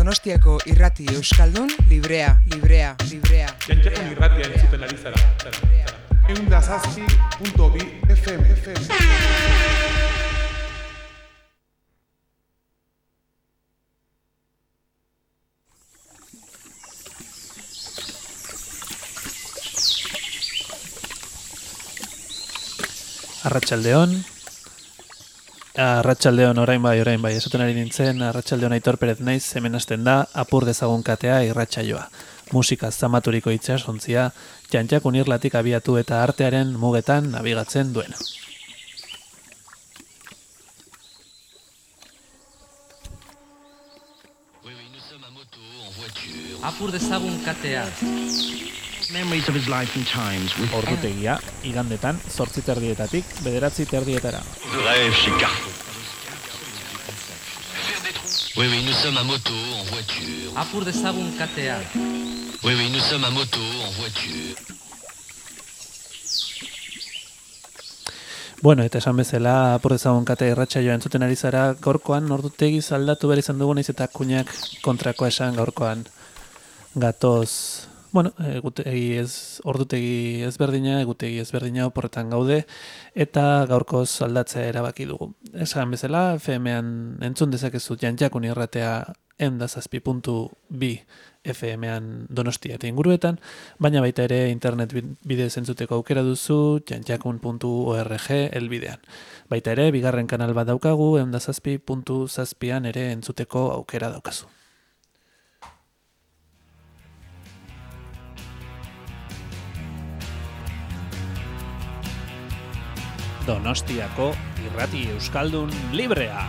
Donostiako irrati euskaldun librea. Jantxakun irratia entzuten ari zara. 107.2 FM. Arratsaldeon orain bai, esaten ari nintzen, arratsaldeon Aitor Perez naiz, hemen hasten da, apur dezagun katea irratsaioa. Musika zamaturiko itsasontzia, Jantxakun irlatik abiatu eta artearen mugetan nabigatzen duena. Apur dezagun katea. Memories of his life and times with Ordutegia, igandetan, 8:30 9:30. Rêve chez Carrefour. Oui, nous sommes à moto, en voiture. Apur dezagun katea. Oui, nous sommes à moto, en voiture. Bueno, eta esan bezala, apur dezagun katea irratsaioa entzuten ari zara, gaurkoan ordutegi aldatu behar izan dugu, naiz eta kuinak kontrakoa esan gaurkoan gatoz. Bueno, ordutegi ezberdina, egutegi ezberdina oporretan gaude, eta gaurkoz aldatzea erabaki dugu. Esan bezala, FM-an entzun dezakezu Jantxakun irratea 107.2 FM-an Donostia eta inguruetan, baina baita ere internet bidez entzuteko aukera duzu jantxakun.org elbidean. Baita ere, bigarren kanal bat daukagu, 107.7an ere entzuteko aukera daukazu. Donostiako irrati euskaldun librea.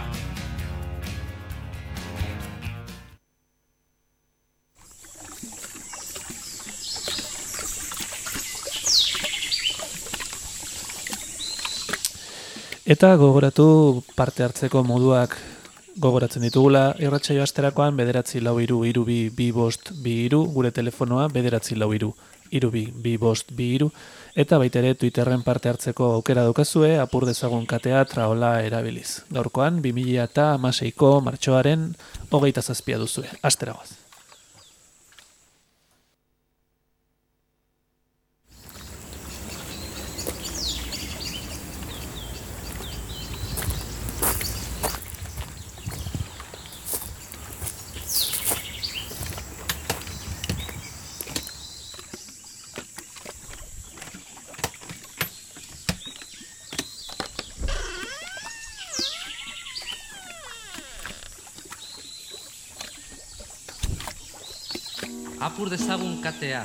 Eta gogoratu parte hartzeko moduak gogoratzen ditugula irratsaio asterakoan 943322223, gure telefonoa 943322223, eta baita ere Twitterren parte hartzeko aukera daukazue apur dezagun katea traola erabiliz. Gaurkoan 2016ko martxoaren 27 duzue. Asteragoaz. Apur dezagun katea.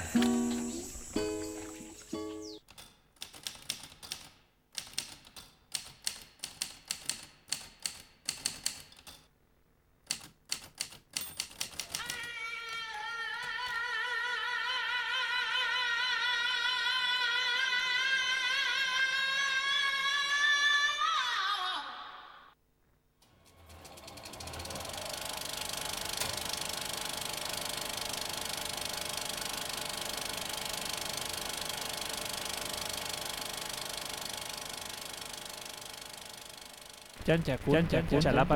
Jantxakun, txalapar.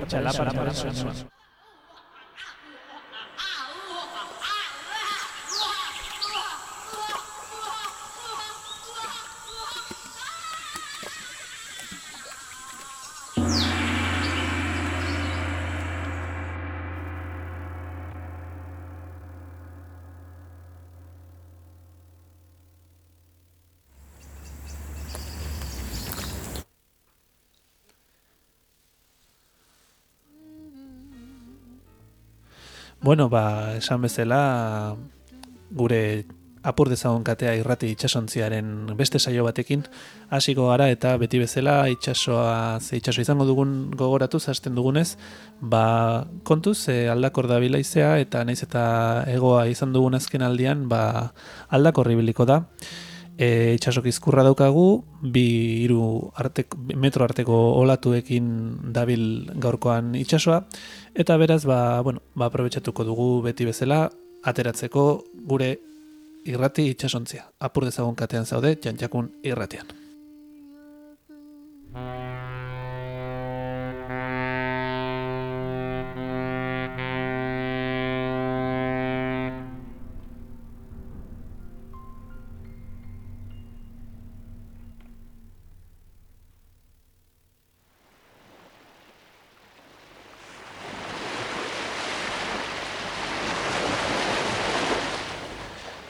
Bueno, esan bezala, gure apur dezagun katea irrati itsasontziaren beste saio batekin hasiko gara, eta beti bezala itsaso izango dugun gogoratuz hasten dugunez, kontuz aldakor dabila izea, eta naiz eta egoa izan dugun azken aldian, aldakor ibiliko da. Itsasok izkurra daukagu, 2-3 metro arteko olatuekin dabil gaurkoan itsasoa, eta beraz, aprobetxatuko dugu beti bezala, ateratzeko gure irrati itsasontzia. Apur dezagun katean zaude, Jantxakun irratian.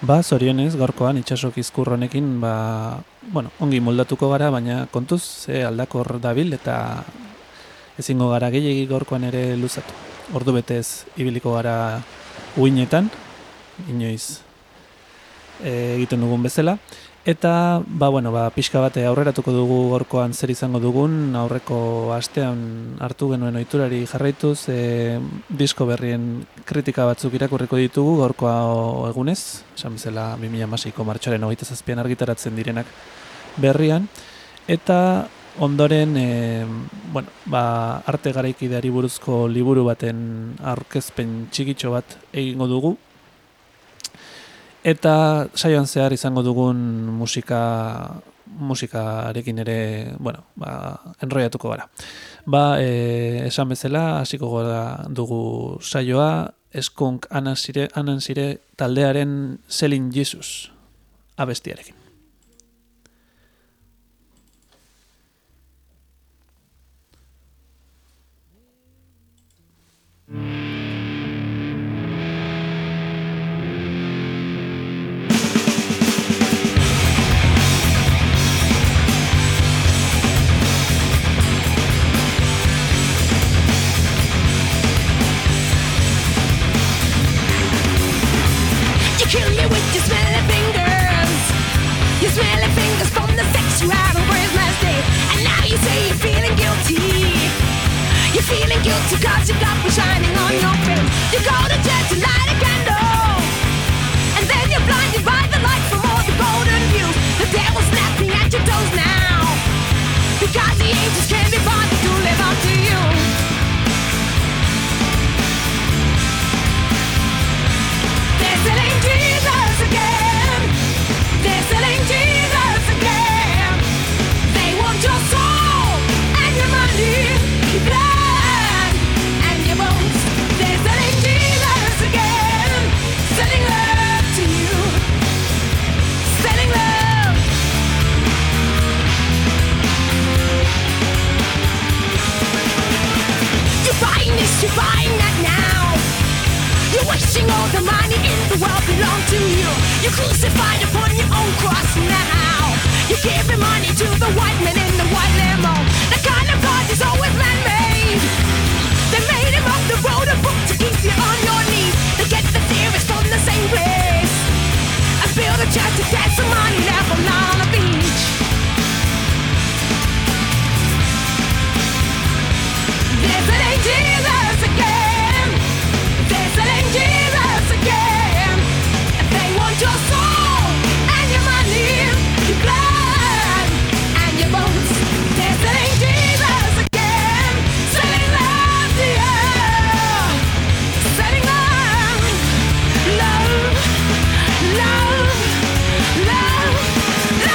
Zorionez, gaurkoan itxasok izkur honekin, ongi moldatuko gara, baina kontuz, aldakor dabil eta ezingo gara gehiegi gaurkoan ere luzatu. Ordu betez ibiliko gara uinetan, inoiz egiten dugun bezala. Eta, pixka bate aurreratuko dugu gaurkoan zer izango dugun, aurreko astean hartu genuen ohiturari jarraituz, disko berrien kritika batzuk irakurriko ditugu gaurkoa egunez, esan bezala 2016ko martxoaren 27an argitaratzen direnak berrian, eta ondoren, arte garaikideari buruzko liburu baten aurkezpen txikitxo bat egingo dugu, eta saioan zehar izango dugun musikarekin ere, enroiatuko gara. Esan bezala, hasiko gara dugu saioa, Skunk Anansi taldearen Selling Jesus abestiarekin. Kill me with your smelly fingers. Your smelly fingers from the sex you had on Christmas Day. And now you say you're feeling guilty. You're feeling guilty cause your love was shining on your face. You go to church and light a candle, and then you're blinded by the light from all the golden views. The devil's snapping at your toes now, because the angels can't be bothered to live up to you. They're selling Jesus again. They're selling Jesus again. They want your soul and your money, your blood and your bones. They're selling Jesus again. Selling love to you. Selling love. You're buying this, you're buying that now. You're wishing all the money in the world belong to you. You're crucified upon your own cross now. You're giving money to the white man in the white limo. The kind of God is always man-made. They made him up, they wrote a book to keep you on your knees. They get the theories from the same place and build a church to get some money left on the beach. They're selling Jesus again. They're selling Jesus again. They want your soul and your money, your blood and your bones. They're selling Jesus again. Selling love to you. Selling love. Love. Love. Love.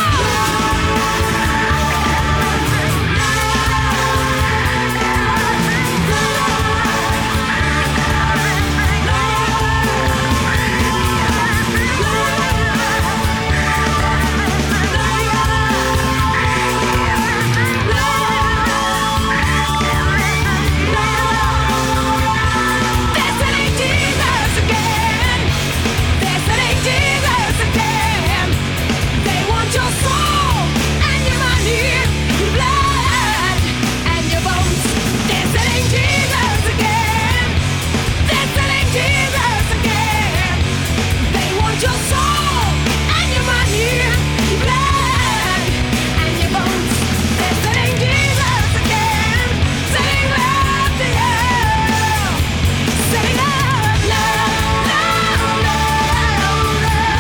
They're selling Jesus again. They're selling Jesus again. They want your soul and your money, your blood and your bones. They're selling Jesus again. They're selling Jesus again. They want your soul and your money, your blood and your bones. They're selling Jesus again. Selling love to you. Selling love, love, love, love,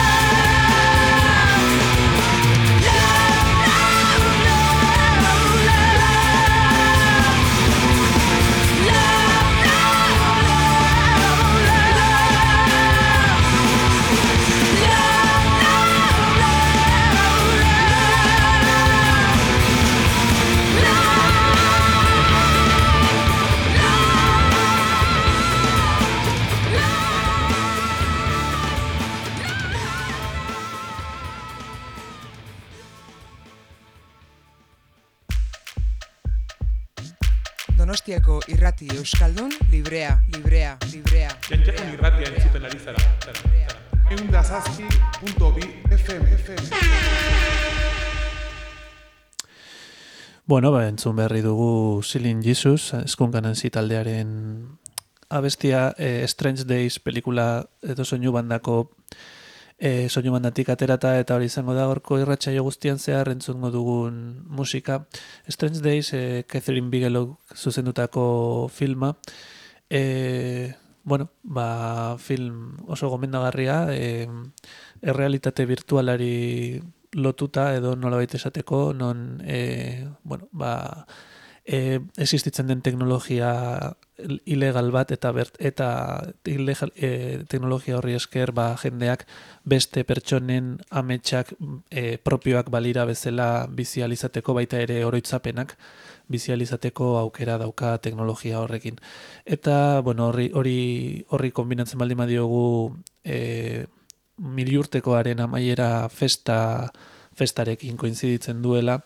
Donostiako irrati euskaldun librea. Jantxakun irratia entzuten ari zara. 107.2 FM. Bueno, entzun berri dugu Silin Jesus, Skunkanazi taldearen abestia, Strange Days pelikula edo soinu bandako soinu bandatik aterata, eta hori izango da gaurko irratsaio guztian zehar entzungo dugun musika. Strange Days, Catherine Bigelow zuzendutako filma, film oso gomendagarria, errealitate virtualari lotuta edo nolabait esateko, non existitzen den teknologia ilegal bat eta teknologia horri esker jendeak beste pertsonen ametsak propioak balira bezala bizializateko, baita ere oroitzapenak bizializateko aukera dauka teknologia horrekin. Eta horri kombinatzen baldin badiogu miliurtekoaren amaiera festarekin koinziditzen duela,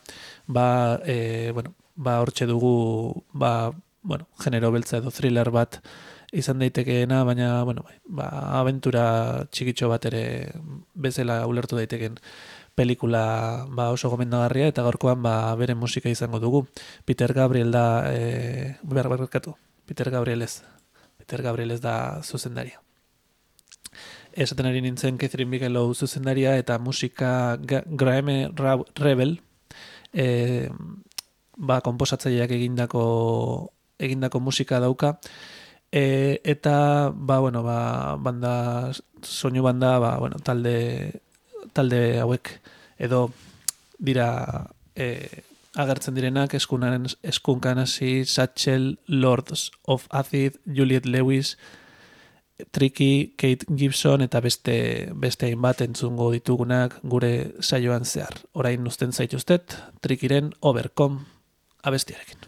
hortxe dugu genero beltza edo thriller bat izan daitekeena, baina abentura txikitxo bat ere bezala ulertu daiteken pelikula oso gomendagarria, eta gaurkoan bere musika izango dugu. Peter Gabriel da Peter Gabriel ez da zuzendaria. Esaten ari nintzen Catherine Bigelow zuzendaria, eta musika Graeme Rebel konposatzaileak egindako musika dauka, eta soinu banda talde hauek edo dira agertzen direnak: Skunkanazi, Satchel, Lords of Acid, Juliette Lewis, Tricky, Kate Gibson eta beste hainbat entzungo ditugunak gure saioan zehar. Orain uzten zaituztet Trickyren Overcome abestiarekin.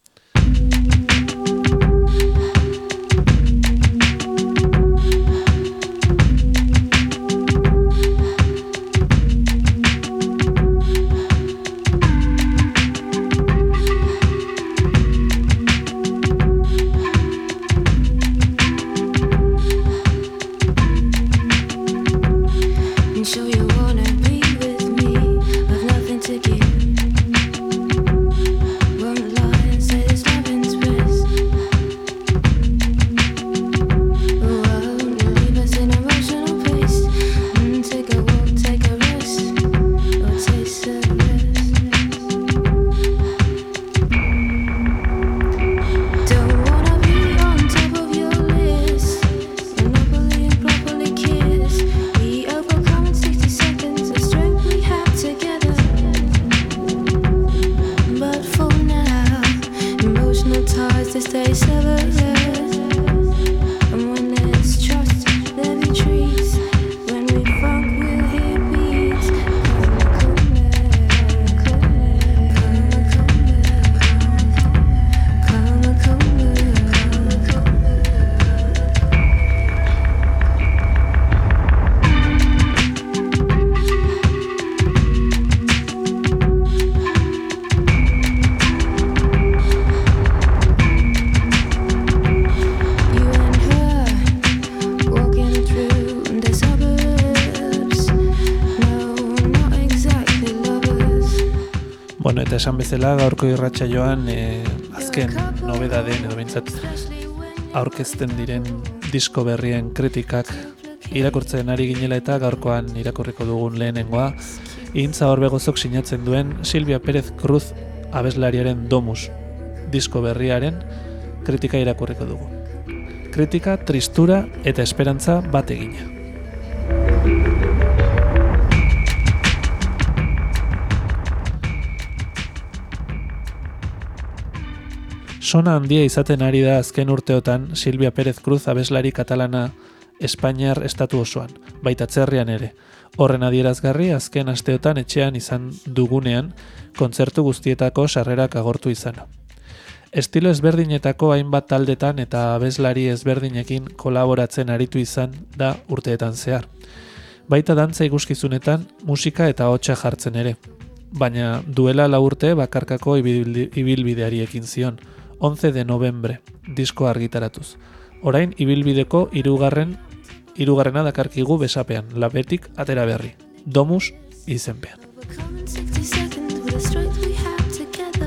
Esan bezala, gaurko irratsaioan azken nobedadeen edo behintzat aurkezten diren disko berrien kritikak irakurtzen ari ginela, eta gaurkoan irakurriko dugun lehenengoa Intza Orbegozok sinatzen duen Silvia Pérez Cruz abeslariaren Domus disko berriaren kritika irakurriko dugu. Kritika, tristura eta esperantza bat egina. Sona handia izaten ari da azken urteotan Silvia Pérez Cruz abeslari katalana Espainiar estatu osoan, baita atzerrian ere. Horren adierazgarri azken asteotan etxean izan dugunean kontzertu guztietako sarrerak agortu izana. Estilo ezberdinetako hainbat taldetan eta abeslari ezberdinekin kolaboratzen aritu izan da urteetan zehar. Baita dantza ikuskizunetan musika eta hotsa jartzen ere. Baina duela 4 urte bakarkako ibilbideari ekin zion, 11 de novembre, disko argitaratuz. Orain ibilbideko 3. Hirugarrena dakarkigu besapean, labetik atera berri. Domus izenpean. Overcome in 60 seconds with the strength we have together.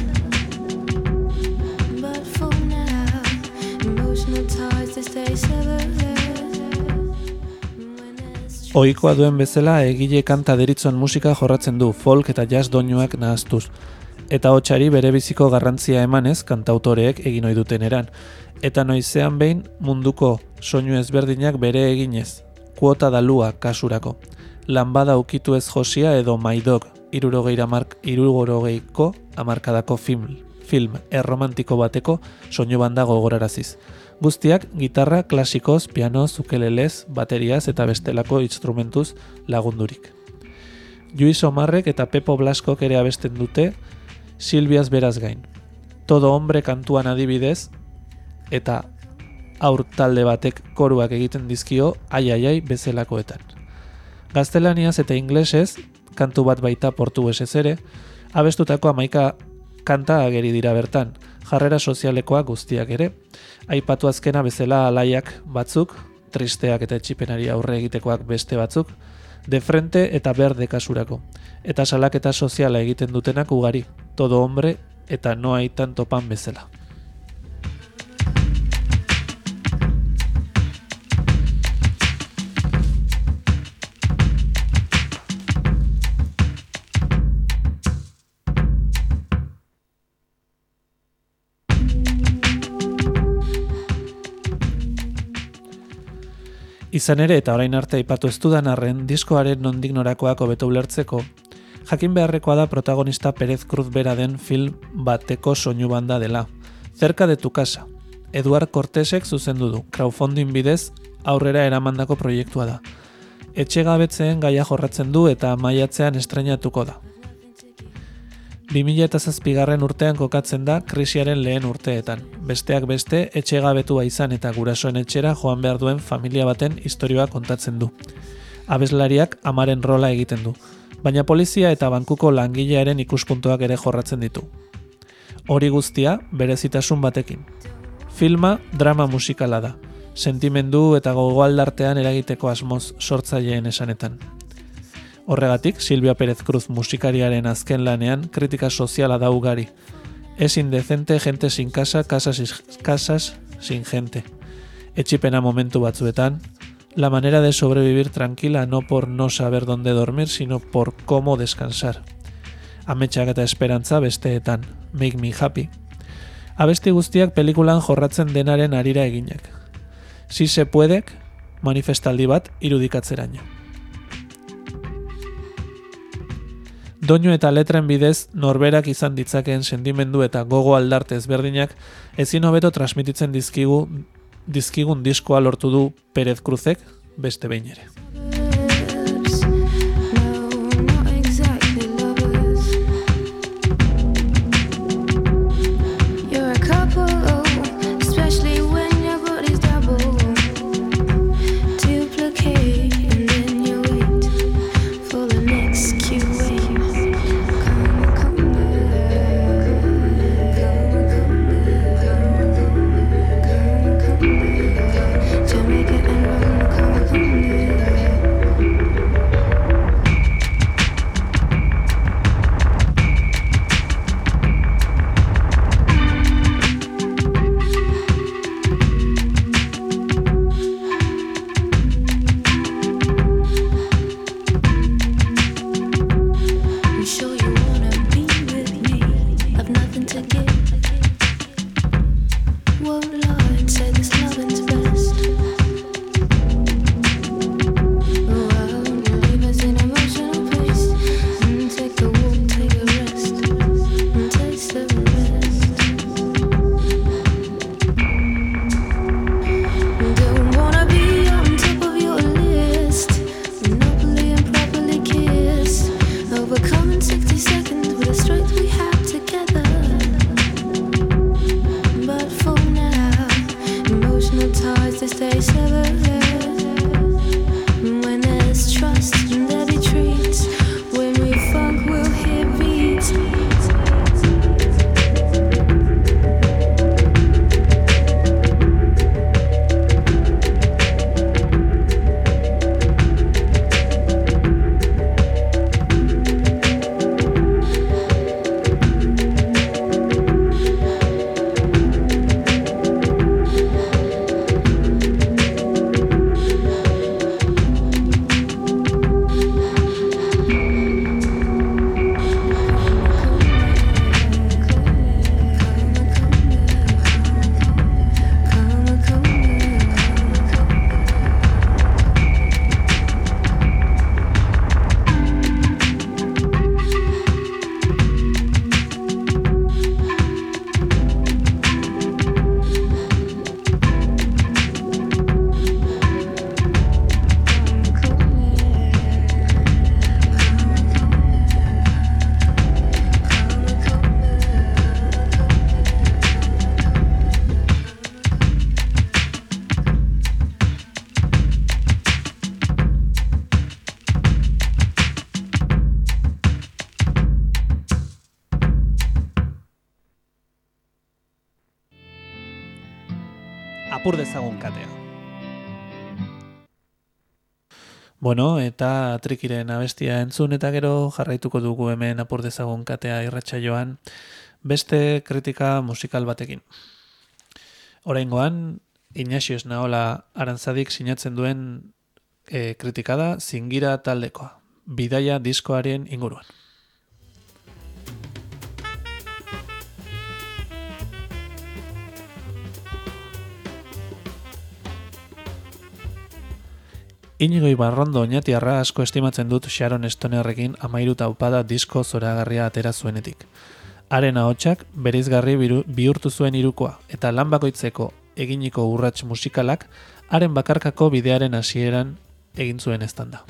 But for now, emotional ties they stay severed. When there's Ohikoa duen bezala egile kanta deritzon musika jorratzen du, folk eta jazz doinuak nahaztuz. Eta hotsari bere biziko garrantzia emanez kantautoreek egin ohi duten eran. Eta noizean behin munduko soinu ezberdinak bere eginez. Kuota dalua kasurako. Lanbada ukitu ez josia edo maidok 60ko hamarkadako film erromantiko bateko soinu banda gogoraraziz. Guztiak gitarra klasikoz, pianoz, ukelelez, bateriaz eta bestelako instrumentuz lagundurik. Luis Omarrek eta Pepo Blaskok ere abesten dute Silviaz beraz gain. Todo hombre kantuan adibidez eta aur talde batek koruak egiten dizkio ai bezalakoetan. Gaztelaniaz eta inglesez, kantu bat baita portugesez ere, abestutako 11 kanta ageri dira bertan, jarrera sozialekoak guztiak ere, aipatu azkena bezala alaiak batzuk, tristeak eta etxipenari aurre egitekoak beste batzuk, de frente eta berde kasurako, eta salaketa soziala egiten dutenak ugari, todo hombre eta no hay tanto pan bezala. Izan ere, eta orain arte aipatu ez dudan arren, diskoaren nondik norakoak hobeto ulertzeko, jakin beharrekoa da protagonista Pérez Cruz bera den film bateko soinu banda dela. Cerca de tu casa. Eduard Cortesek zuzendu du, crowdfunding bidez aurrera eramandako proiektua da. Etxegabetzeen gaia jorratzen du eta maiatzean estreinatuko da. 2007 urtean kokatzen da krisiaren lehen urteetan. Besteak beste, etxegabetua izan eta gurasoen etxera joan behar duen familia baten istorioa kontatzen du. Abeslariak amaren rola egiten du, baina polizia eta bankuko langilearen ikuspuntuak ere jorratzen ditu. Hori guztia berezitasun batekin. Filma drama musikala da, sentimendu eta gogoaldartean eragiteko asmoz sortzaileen esanetan. Horregatik, Silvia Pérez Cruz musikariaren azken lanean kritika soziala da ugari. Es indecente gente sin casa, casas sin gente. Etxipena momentu batzuetan, la manera de sobrevivir tranquila no por no saber dónde dormir, sino por cómo descansar. Ametsak eta esperantza besteetan, make me happy. Abesti guztiak pelikulan jorratzen denaren harira eginak. Si se puedek, manifestaldi bat irudikatzeraino. Doinu eta letren bidez norberak izan ditzakeen sentimendu eta gogo aldarte ezberdinak ezin hobeto transmititzen dizkigun diskoa lortu du Pérez Cruzek beste behin ere. Jamaica and rum, come apur dezagun katea. Bueno, eta Trikiren abestia entzun eta gero jarraituko dugu hemen apur dezagun katea irratsaioan beste kritika musikal batekin. Oraingoan, Ignacio Esnaola Arantzadik sinatzen duen kritika da Zingira taldekoa, Bidaia diskoaren inguruan. Inigo Ibarrondo oinatiarra asko estimatzen dut Sharon Stonerrekin 13 taupada disko zoragarria atera zuenetik. Haren ahotsak bereizgarri bihurtu zuen hirukoa eta lan bakoitzeko eginiko urrats musikalak haren bakarkako bidearen hasieran egin zuen eztanda.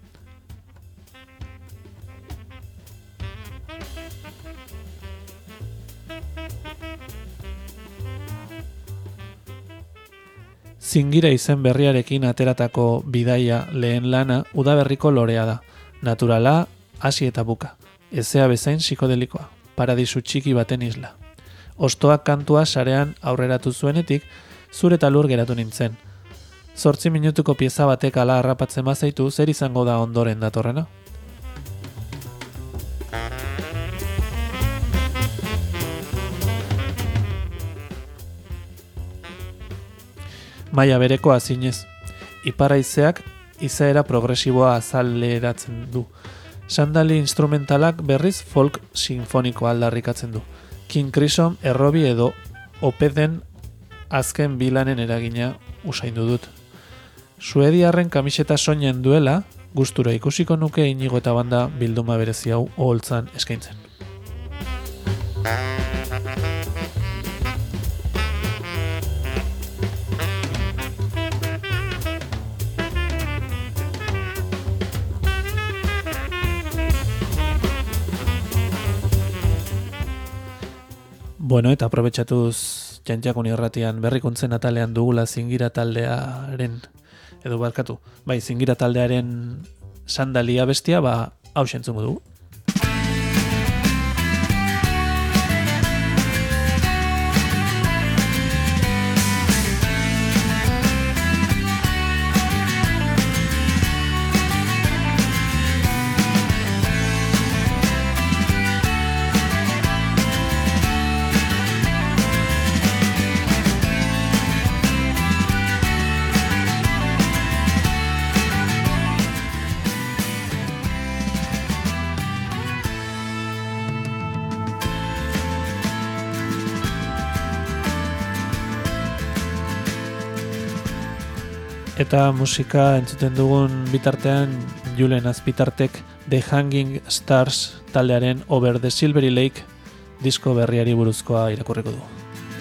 Zingira izen berriarekin ateratako bidaia lehen lana udaberriko lorea da. Naturala, hasi eta buka. Ezea bezain psikodelikoa. Paradisu txiki baten isla. Ostoak kantua sarean aurreratu zuenetik, zure eta lur geratu nintzen. 8 minutuko pieza batek ala harrapatzen bazaitu, zer izango da ondoren datorrena? Maila bereko azinez. Iparaizeak izaera progresiboa azaleratzen du. Sandali instrumentalak berriz folk sinfonikoa aldarrikatzen du. King Crimson, Errobi edo Opeden azken bilanen eragina usaindu dut. Suediarren kamiseta soinen duela, gustura ikusiko nuke Inigo eta banda bilduma berezi hau oholtzan eskaintzen. Bueno, eta aprobetxatuz Jantjakun irratian berrikuntzen atalean dugula Zingira taldearen, edo barkatu, bai, Zingira taldearen sandalia bestia, hau entzungo dugu. Eta musika entzuten dugun bitartean Julen Azpitartek The Hanging Stars taldearen Over the Silvery Lake disko berriari buruzkoa irakurriko du.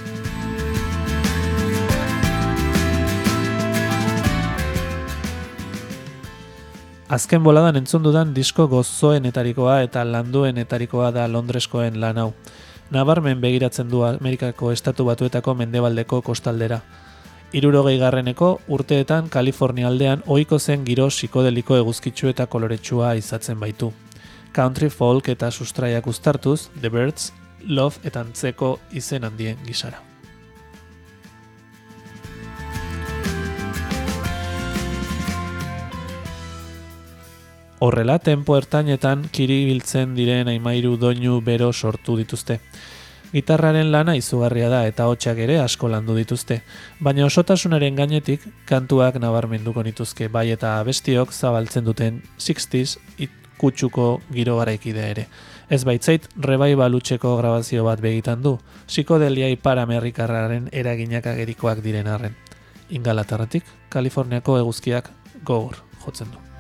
Azken boladan entzun dudan disko gozoenetarikoa eta landuenetarikoa da Londreskoen lan hau. Nabarmen begiratzen du Amerikako Estatu Batuetako mendebaldeko kostaldera. 60garreneko urteetan Kalifornia aldean ohiko zen giro psikodeliko eguzkitsu eta koloretsua izatzen baitu. Country folk eta sustraiak uztartuz, The Birds, Love eta antzeko izen handien gisara. Horrela, tempo ertainetan kiribiltzen diren 13 doinu bero sortu dituzte. Gitarraren lana izugarria da eta hotsak ere asko landu dituzte, baina osotasunaren gainetik kantuak nabarmenduko nituzke, bai eta abestiok zabaltzen duten 60s kutsuko giro garaikidea ere. Ez baitzait revival hutseko grabazio bat begitan du, psikodelia ipar-amerikarraren eraginak agerikoak diren arren. Ingalaterratik, Kaliforniako eguzkiak gogor jotzen du.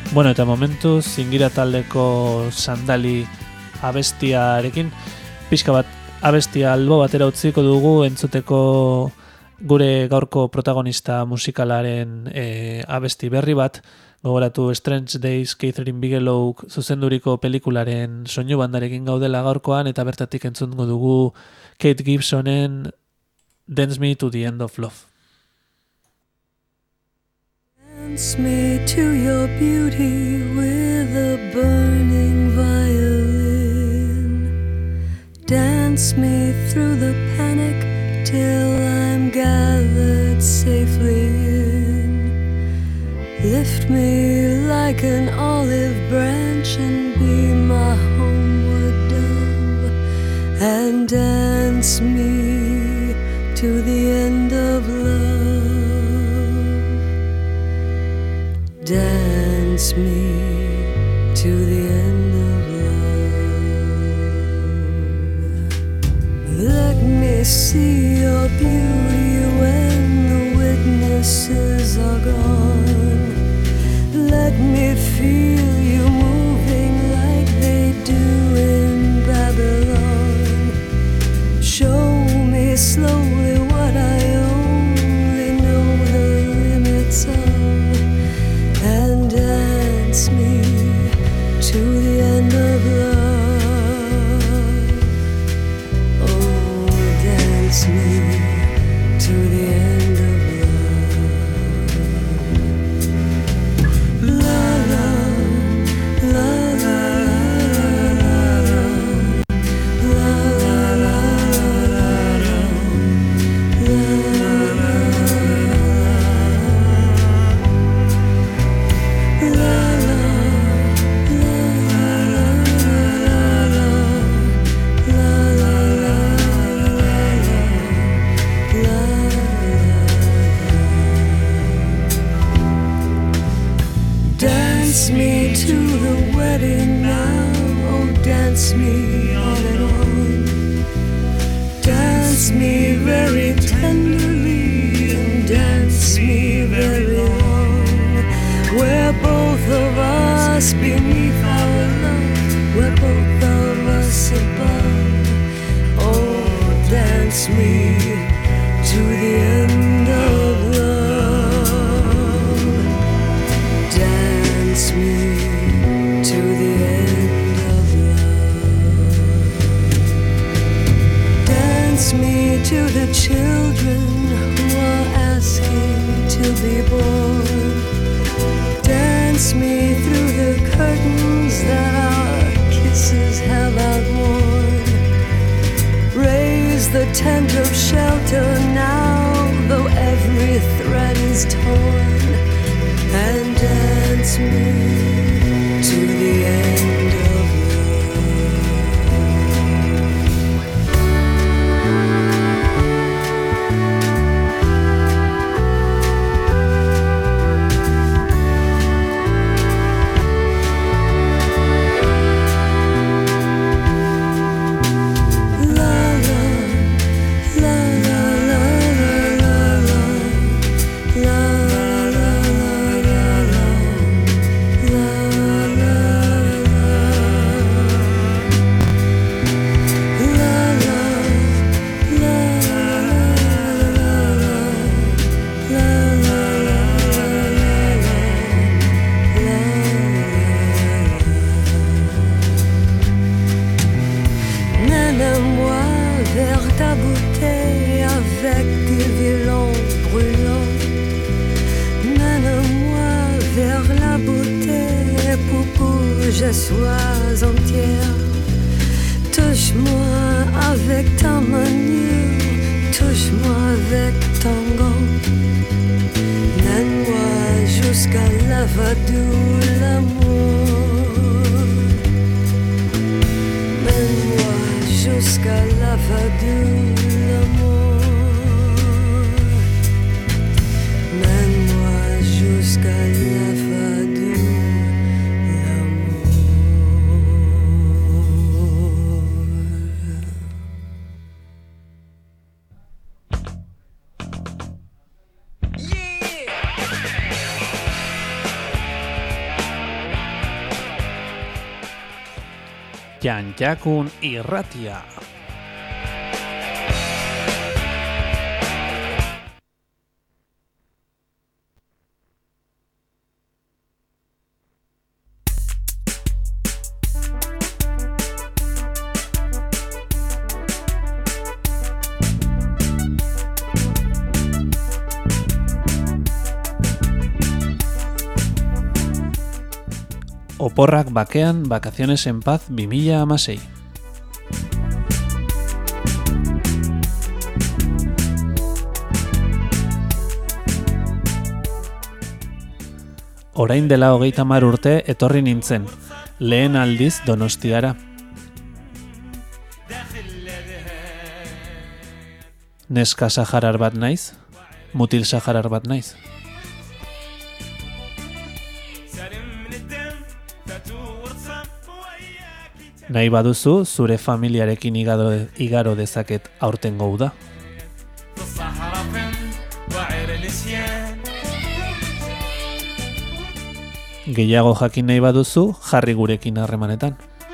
Bueno, eta momentu zingira taldeko sandali abestiarekin pixka bat abestia albo batera utziko dugu entzuteko gure gaurko protagonista musikalaren abesti berri bat. Gogoratu Strange Days Catherine Bigelow zuzenduriko pelikularen soinu bandarekin gaudela gaurkoan, eta bertatik entzungo dugu Kate Gibsonen Dance Me to the End of Love. Dance me to your beauty with a burning violin. Dance me through the panic till I'm gathered safely in. Lift me like an olive branch and be my homeward dove, and dance me to the end of love. Dance me to the end of love. Let me see your beauty when the witnesses are gone. Let me feel you moving like they do in Babylon. Show me slowly what I only know the limits of, and dance me to the end of love. Oh, dance me to the end of love. Dance me to the wedding now, oh dance me on and on. Dance me very tenderly and dance me very long. We're both of us beneath our love, we're both of us above. Oh, dance me to the end of love. Dance me to the end of love. Dance me to the children who are asking to be born. Dance me through the curtains that our kisses have outworn. Raise the tent of shelter now, though every thread is torn, and dance me to the end of mène-moi vers ta beauté avec des violons brûlants. Mène-moi vers la beauté pour que je sois entière. Touche-moi avec ta manière, touche-moi avec ton gant. Mène-moi jusqu'à la voie de l'amour. Mène-moi jusqu'à la voie de l'amour. Mène-moi jusqu'à la voie de l'amour. Jantjakun irratia. Oporrak bakean, Vacaciones en Paz 2016. Orain dela 30 urte etorri nintzen, lehen aldiz Donostiara. Neska saharar bat naiz, mutil saharar bat naiz. Nahi baduzu, zure familiarekin igaro dezaket aurtengo uda. Gehiago jakin nahi baduzu, jarri gurekin harremanetan.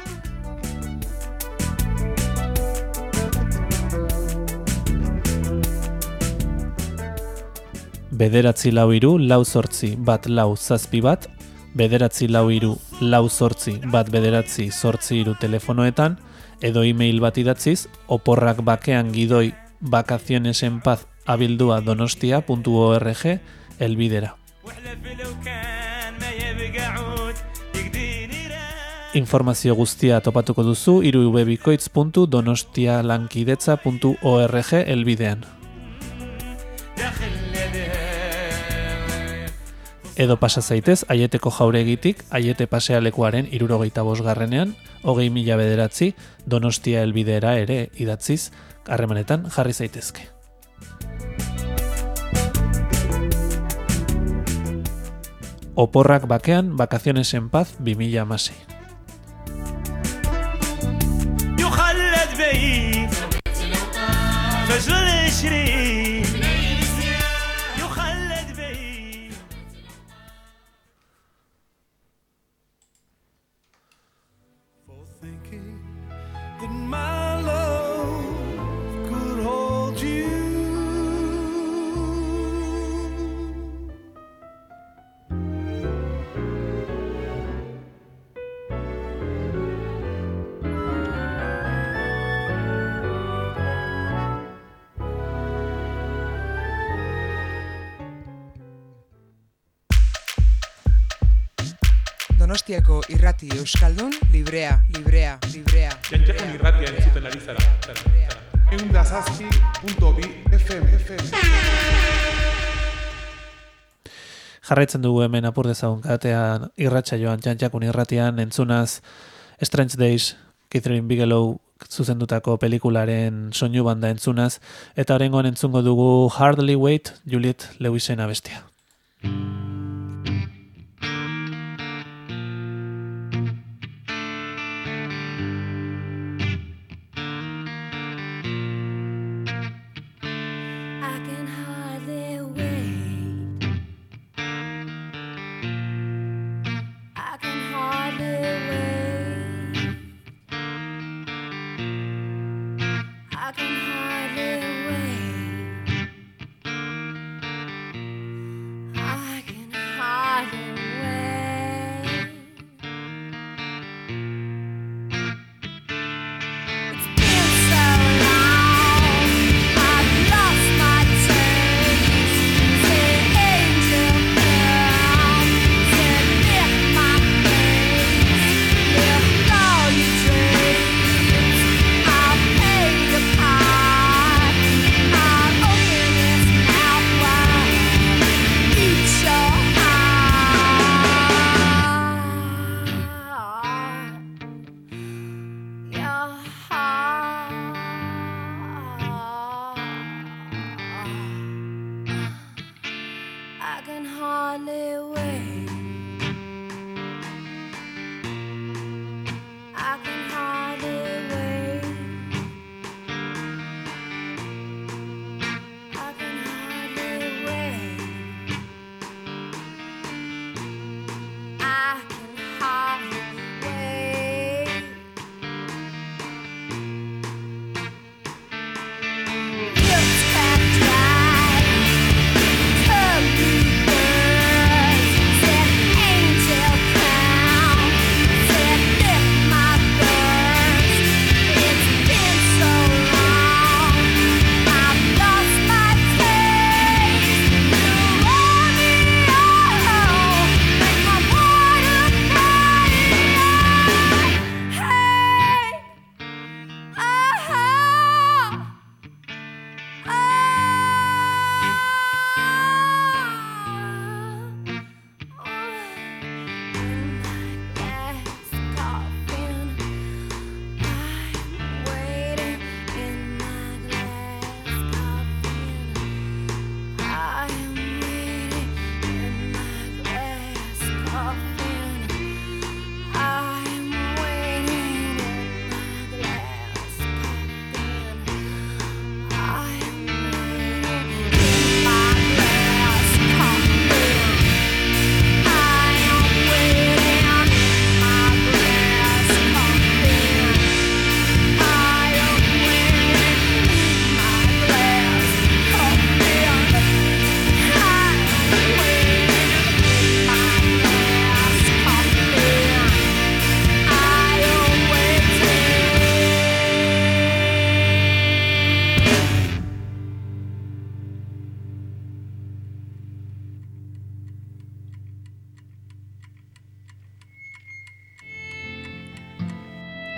Bederatzi lau hiru, lau zortzi, bat lau zazpi bat, bederatzi lau hiru, lau zortzi, bat bederatzi zortzi hiru telefonoetan, edo e-mail bat idatziz, oporrak bakean gidoi vacacionesenpaz@donostia.org elbidera. Informazio guztia topatuko duzu www.donostialankidetza.org elbidean. Edo pasa zaitez, Aieteko jauregitik, Aiete pasealekuaren 75garrenean, 20.000 bederatzi, Donostia elbidera ere idatziz, harremanetan jarri zaitezke. Oporrak bakean, Vacaciones en Paz 2016. Donostiako irrati euskaldun librea. Jantjakun irratia entzuten ari zara. 107.2 FM. Jarraitzen dugu hemen apur dezagun katean irratsaioan Jantjakun irratian entzunaz Strange Days, Catherine Bigelow zuzendutako pelikularen soinu banda entzunaz, eta oraingoan entzungo dugu Hardly Wait, Juliette Lewisen abestia.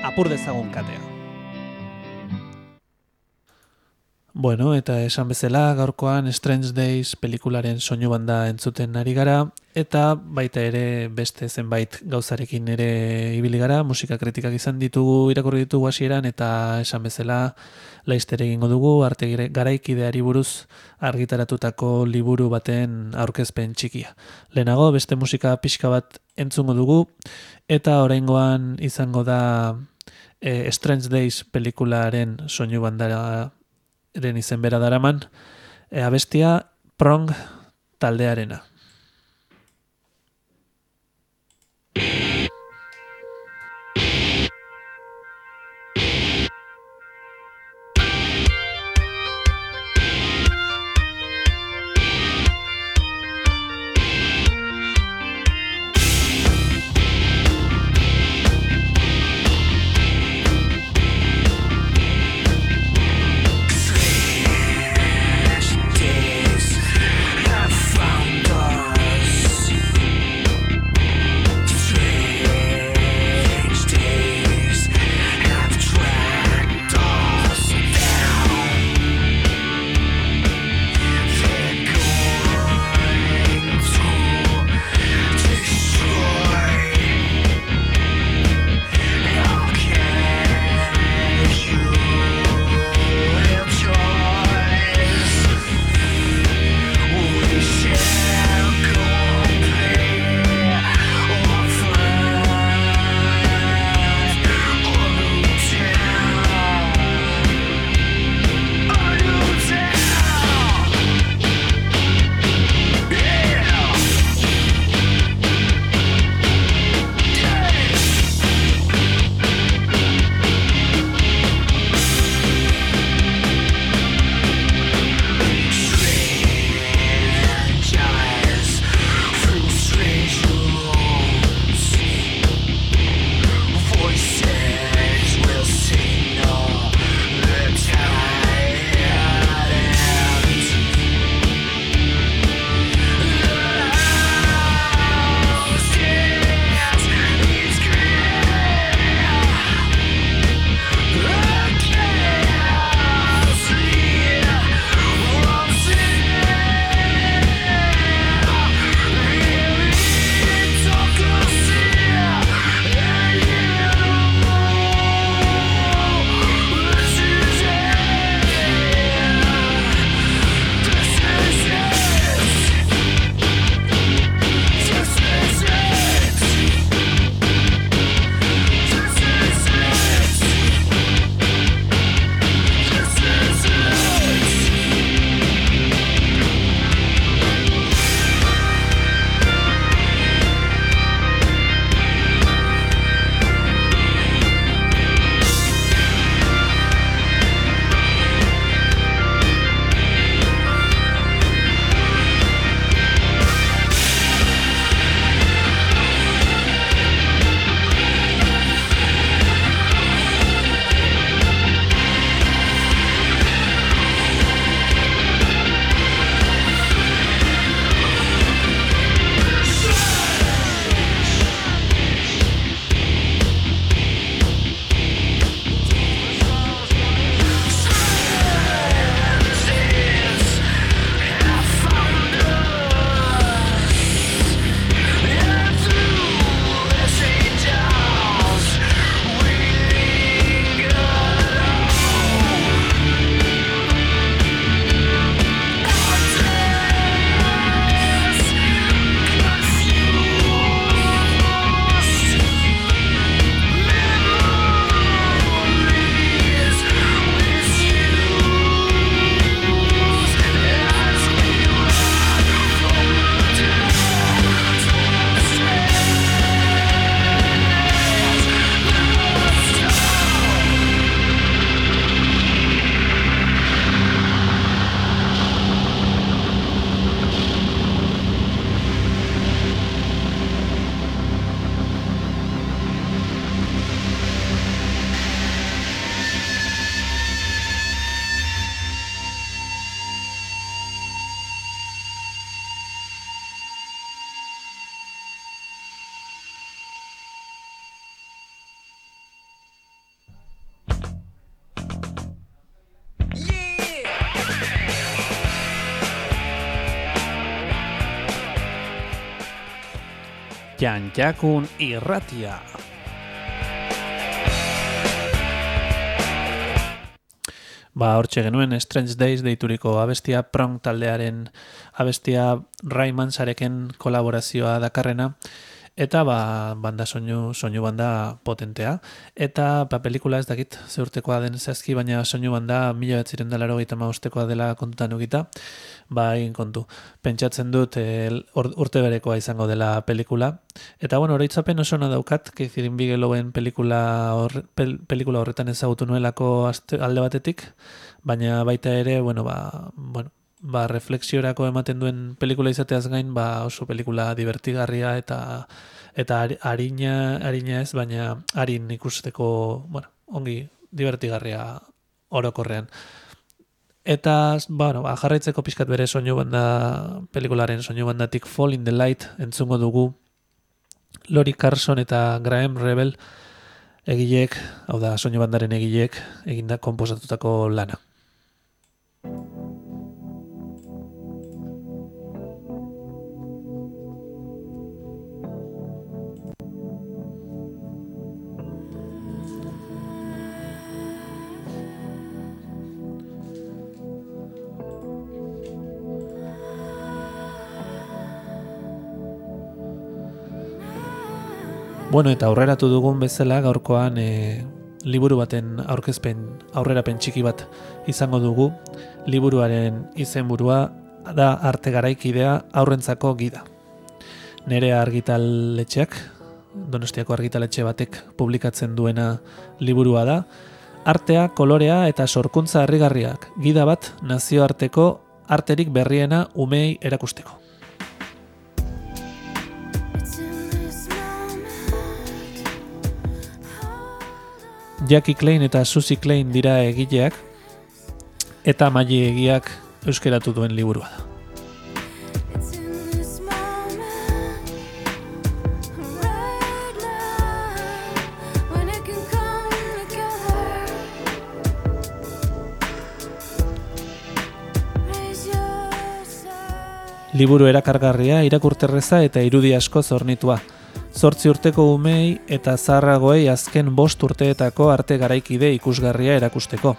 apur dezagun katea. Bueno, eta esan bezala, gaurkoan Strange Days pelikularen soinu banda entzuten ari gara, eta baita ere beste zenbait gauzarekin ere ibili gara, musika kritikak izan ditugu, irakurri ditugu hasieran, eta esan bezala laizter egingo dugu, arte garaikideari buruz argitaratutako liburu baten aurkezpen txikia. Lehenago beste musika pixka bat entzungo dugu, eta oraingoan izango da Strange Days pelikularen soinu bandaren izen bera daraman, abestia Prong taldearena. Days have found us. Jantjakun irratia. Hortxe genuen Strange Days deituriko abestia Prong taldearen abestia Raymansarekin kolaborazioa dakarrena, eta banda soinu banda potentea. Eta pelikula ez dakit zeurtekoa den zehazki, baina soinu banda 1985 dela kontutan ugita. Egin kontu. Pentsatzen dut urte berekoa izango dela pelikula. Eta oroitzapen oso ona daukat, Catherine Bigelowren pelikula horretan ezagutu nuelako alde batetik, baina baita ere, reflexiorako ematen duen pelikula izateaz gain, oso pelikula divertigarria eta arina ez, baina arin ikusteko, ongi divertigarria orokorrean. Eta, jarraitzeko pixkat bere soinu banda, pelikularen soinu bandatik Fall in the Light entzungo dugu Lori Carson eta Graham Rebel egileek, hau da, soinu bandaren egileek eginda konposatutako lana. Eta aurreratu dugun bezala gaurkoan liburu baten aurrerapen txiki bat izango dugu. Liburuaren izenburua da Arte garaikidea aurrentzako gida. Nerea argitaletxeak, Donostiako argitaletxe batek publikatzen duena liburua da. Artea, kolorea eta sorkuntza harrigarriak, gida bat nazioarteko arterik berriena umeei erakusteko. Jackie Klein eta Susie Klein dira egileak, eta Maggie egiak euskeratu duen liburua da. Liburu erakargarria, irakurterreza eta irudi asko zornitua. 8 urteko umei eta zaharragoei azken 5 urteetako arte garaikide ikusgarria erakusteko.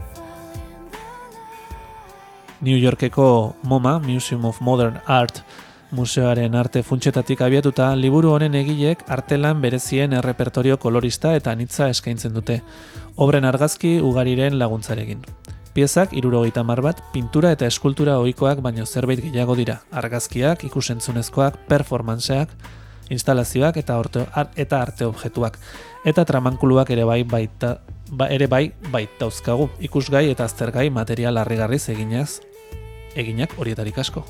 New Yorkeko MoMA, Museum of Modern Art, museoaren arte funtsetatik abiatuta, liburu honen egileek artelan berezien errepertorio kolorista eta anitza eskaintzen dute, obren argazki ugariren laguntzarekin. Piezak 70 bat, pintura eta eskultura ohikoak baino zerbait gehiago dira, argazkiak, ikusentzunezkoak, performanceak, instalazioak eta arte objektuak. Eta tramankuluak ere bai dauzkagu, ikusgai eta aztergai material harrigarriz eginak horietarik asko.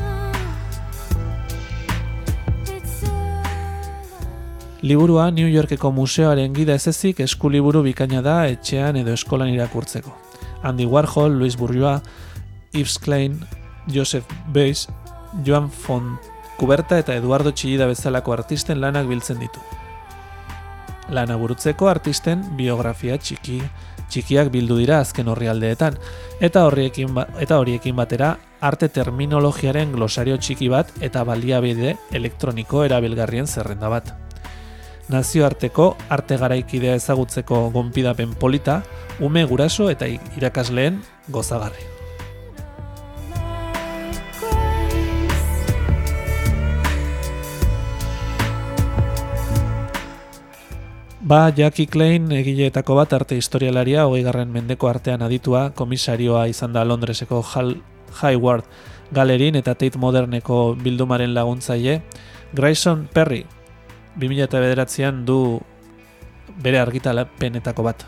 Liburua New Yorkeko museoaren gida ez ezik eskuliburu bikaina da etxean edo eskolan irakurtzeko. Andy Warhol, Louis Bourgeois, Yves Klein, Joseph Beuys, Joan Fontcuberta eta Eduardo Chillida bezalako artisten lanak biltzen ditu. Lana burutzeko artisten biografia txikiak bildu dira azken orrialdeetan, eta horiekin batera arte terminologiaren glosario txiki bat eta baliabide elektroniko erabilgarrien zerrenda bat. Nazioarteko arte garaikidea ezagutzeko gonbidapen polita, ume guraso eta irakasleen gozagarri. Jackie Klein egileetako bat arte historialaria, 20. mendeko artean aditua, komisarioa izan da Londreseko Hayward Galerin eta Tate Moderneko bildumaren laguntzaile. Grayson Perry 2009an du bere argitarapenetako bat.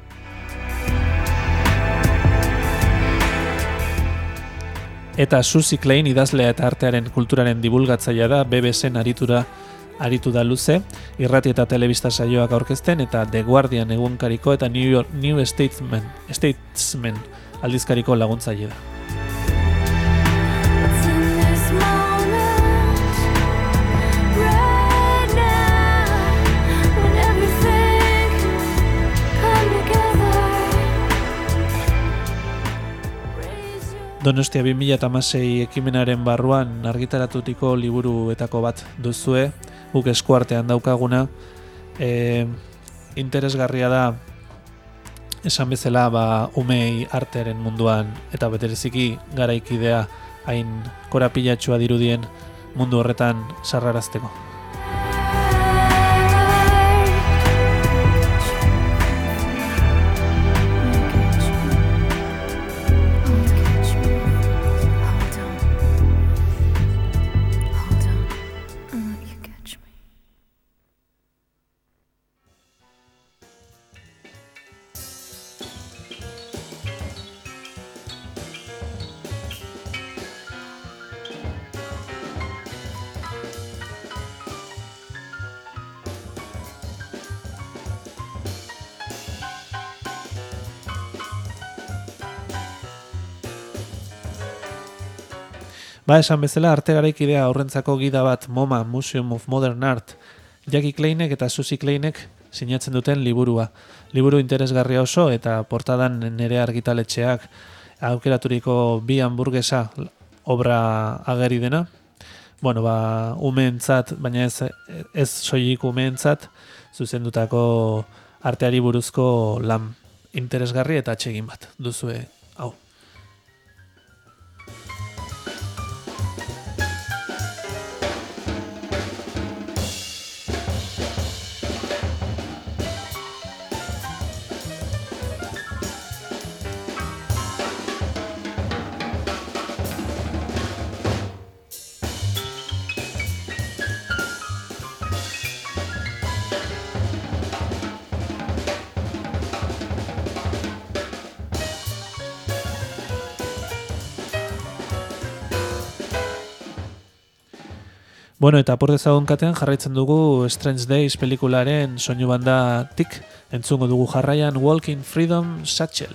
Eta Susie Klein idazlea eta artearen kulturaren divulgatzailea da, BBC-en aritu da luze, irrati eta telebista saioak aurkezten eta The Guardian egunkariko eta New Statesman aldizkariko laguntzaile da. Donostia 2016 ekimenaren barruan argitaratutiko liburuetako bat duzue, guk eskuartean daukaguna. Interesgarria da, esan bezala, umei artearen munduan eta betereziki garaikidea hain korapilatxua dirudien mundu horretan sarrarazteko. Esan bezala, arte garaikidea aurrentzako gida bat MoMA, Museum of Modern Art, Jackie Kleinek eta Susie Kleinek sinatzen duten liburua. Liburu interesgarria oso eta portadan nere argitaletxeak aukeraturiko bi hamburguesa obra ageri dena. Umeentzat, baina ez soilik umeentzat, zuzendutako arteari buruzko lan interesgarri eta atsegin bat duzue hau. Eta apur dezagun katean jarraitzen dugu Strange Days pelikularen soinu bandatik, entzungo dugu jarraian Walking Freedom Satchel.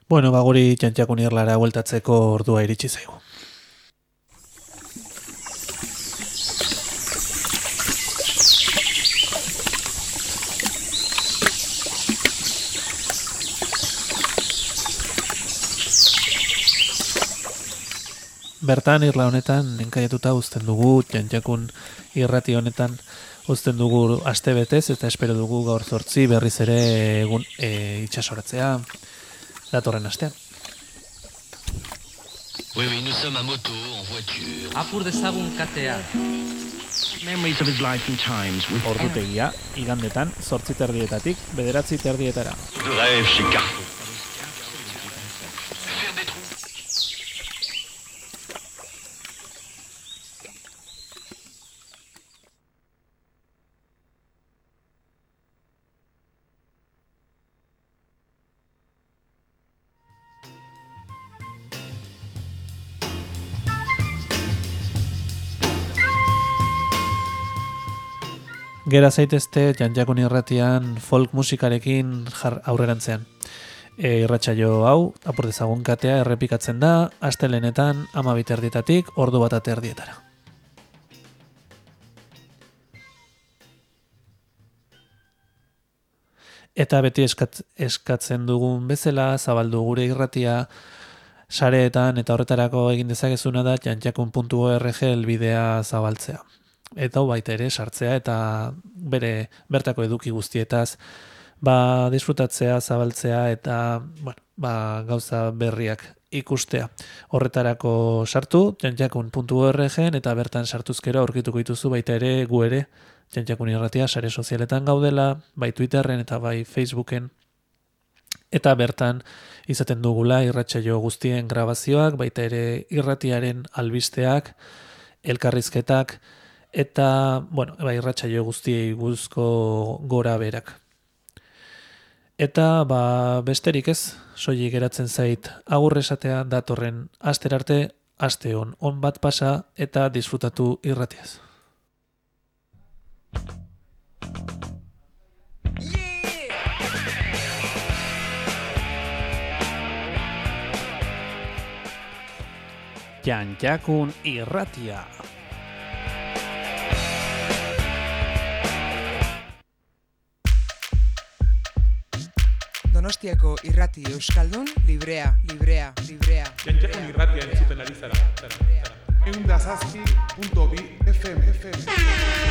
Bueno, guri Jantjakun irlara bueltatzeko ordua iritsi zaigu. Bertan irla honetan enkaiatuta uzten dugu Jantjakun irrati honetan uzten dugu astebetez eta espero dugu gaur 8 berriz ere egun itsasoratzea datorren astean. Oui, oui, nous sommes à moto, en voiture. Apur dezagun katea. Memories of his life and times with Ordutegia igandetan 8:30 9:30. Rêve chez Carrefour. Gera zaitezte Jantjakun irratian folk musikarekin aurrerantzean. Irratsaio hau, apur dezagun katea errepikatzen da, astelehenetan 12:00 ordu 1:30. Eta beti eskatzen dugun bezala, zabaldu gure irratia sareetan eta horretarako egin dezakezuna da jantjakun.org helbidea zabaltzea. Eta baita ere sartzea eta bertako eduki guztietaz disfrutatzea, zabaltzea eta gauza berriak ikustea. Horretarako sartu jantjakun.org eta bertan sartuzkero aurkituko dituzu baita ere gu ere Jantjakun irratia sare sozialetan gaudela, bai Twitterren eta bai Facebooken. Eta bertan izaten dugula irratsaio guztien grabazioak, baita ere irratiaren albisteak, elkarrizketak, eta, irratsaio guztiei buruzko gora berak. Eta, besterik ez, soilik geratzen zait agur esatea datorren asterarte, aste on bat pasa eta disfrutatu irratiaz. Jantjakun irratia. Donostiako irrati euskaldun librea. Jantjakun irratia entzuten ari zara. 107.2 FM.